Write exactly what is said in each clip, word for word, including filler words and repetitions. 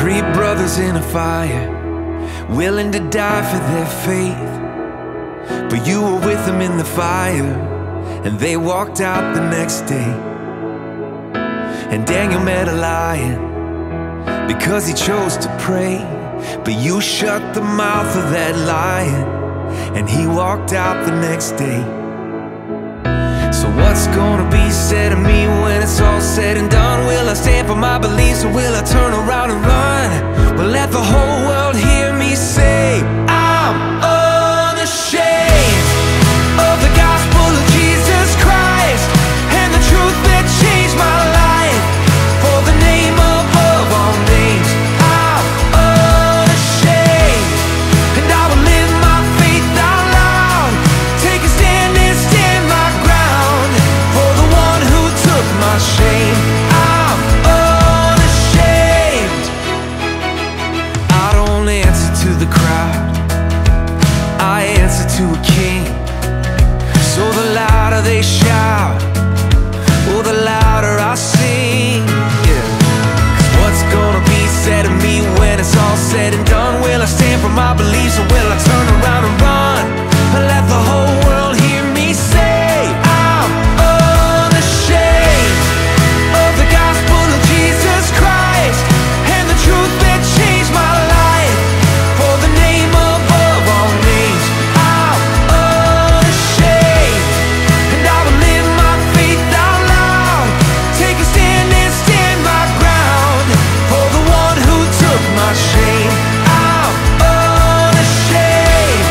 Three brothers in a fire, willing to die for their faith. But you were with them in the fire, and they walked out the next day. And Daniel met a lion because he chose to pray. But you shut the mouth of that lion, and he walked out the next day. So what's gonna be said of me when it's all said and done? Will I stand for my beliefs, or will I turn around and run? Well, let the whole world hear me say, I'm unashamed of the gospel of Jesus Christ and the truth that changed my life. For the name above all names, I'm unashamed, and I will live my faith out loud, take a stand and stand my ground. For the one who took my shame, I'm unashamed. I don't answer to the crowd, I answer to a king. So the louder they shout, oh, the louder I sing. Yeah. 'Cause what's gonna be said of me when it's all said and done? Will I stand for my beliefs, or will I turn around and run? Let the whole world hear me say, I'm unashamed of the gospel of Jesus Christ and the truth that changed my life. For the name above all names, I'm unashamed, and I will live my faith out loud, take a stand and stand my ground. For the one who took my shame, I'm unashamed.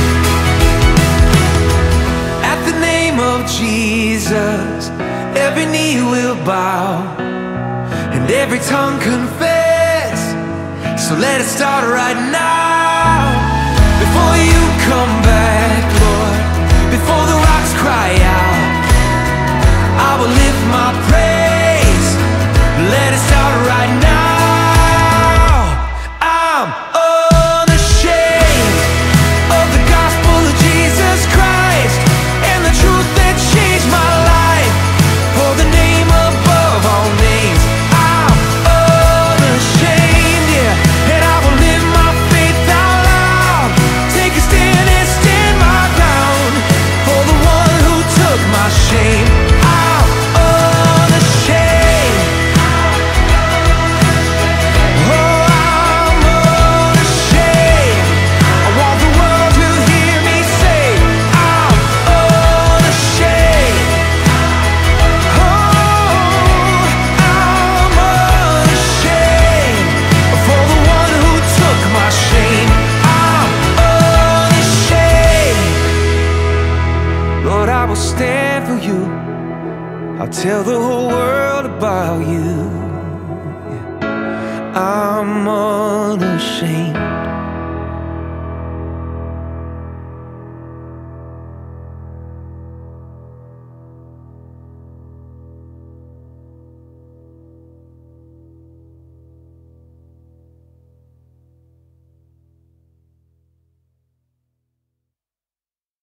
At the name of Jesus, every knee will bow and every tongue confess. So let it start right now. Before you come back, Lord, before the rocks cry out, I will lift my praise. Let it start right now. I'm unashamed of the gospel of Jesus Christ and the truth that changed my life. For the name above all names, I'm unashamed, yeah. And I will live my faith out loud, take a stand and stand my ground. For the one who took my shame, I'm unashamed. Oh, I'm unashamed. I want the world to hear me say, I'm unashamed. Oh, I'm unashamed. For the one who took my shame, I'm unashamed. Lord, I will stand for you, I'll tell the whole world about you. I'm unashamed.